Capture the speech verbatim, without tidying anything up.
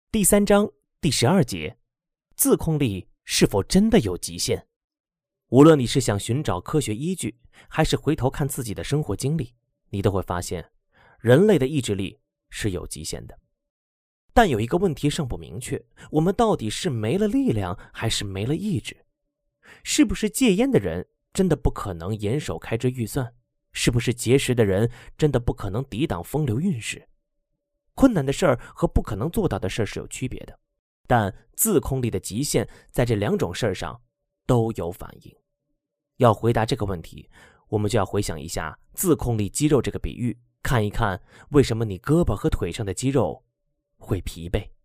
第三章第十二节，自控力是否真的有极限？无论你是想寻找科学依据，还是回头看自己的生活经历，你都会发现，人类的意志力是有极限的。但有一个问题尚不明确，我们到底是没了力量，还是没了意志？是不是戒烟的人真的不可能严守开支预算？是不是节食的人真的不可能抵挡风流韵事？困难的事儿和不可能做到的事儿是有区别的，但自控力的极限在这两种事儿上都有反应。要回答这个问题，我们就要回想一下自控力肌肉这个比喻，看一看为什么你胳膊和腿上的肌肉会疲惫。